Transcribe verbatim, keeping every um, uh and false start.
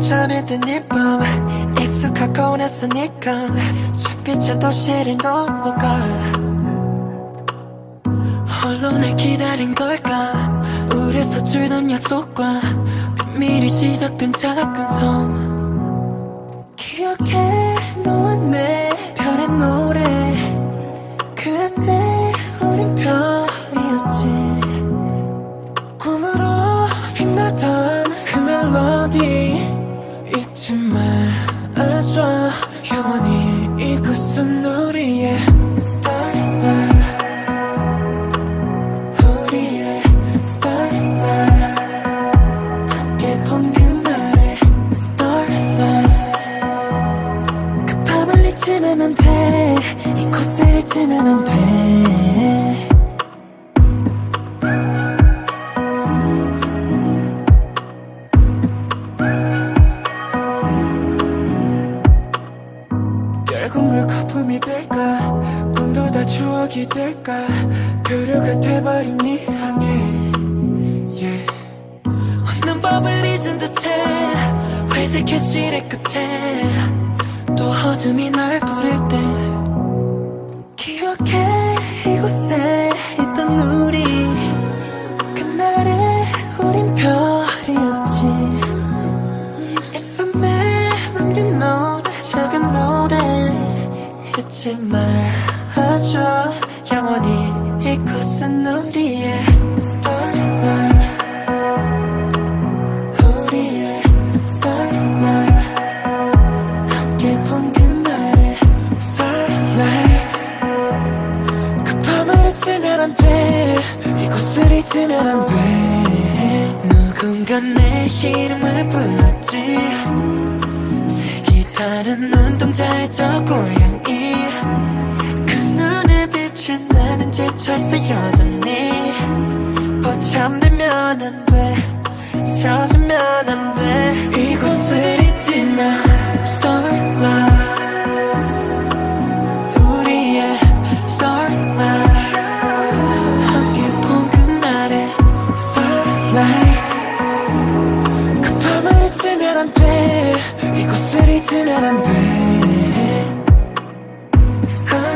잠에 든 일밤 익숙하고 낯서니까 잿빛의 도시를 넘어가 홀로 날 기다린 걸까 우리 서툴던 약속과 비밀이 시작된 작은 섬 기억해 너와 내 별의 노래 그때 우린 별이었지 꿈으로 빛나던 그 멜로디 잊지 말아줘 영원히 이곳은 우리의 Starlight 우리의 Starlight 함께 본 그날의 Starlight 그 밤을 잊으면 안 돼 이곳을 잊으면 안 돼 결국 물거품이 될까 꿈도 다 추억이 될까 표류가 돼버린 네 향해 yeah. 없는 법을 잊은 듯해 회색 현실의 끝에 또 어둠이 날 부를 때 기억해 이곳에 있던 우리 그날에 우린 별이었지 이 섬에 남긴 노래 작은 노래 잊지 말아줘 영원히 이곳은 우리의 Starlight 우리의 Starlight 함께 본 그날의 Starlight 그 밤을 잊으면 안 돼 이곳을 잊으면 안 돼 누군가 내 이름을 불렀지 색이 다른 눈동자의 저 고양이 그 눈에 비친 나는 지쳐있어 여전히 잠들면 안 돼 젖으면 안 돼 이곳을 잊지 마 Starlight 우리의 Starlight 함께 본 그날의 Starlight 그 밤을 잊으면 안 돼 이곳을 잊으면 안 돼 Starlight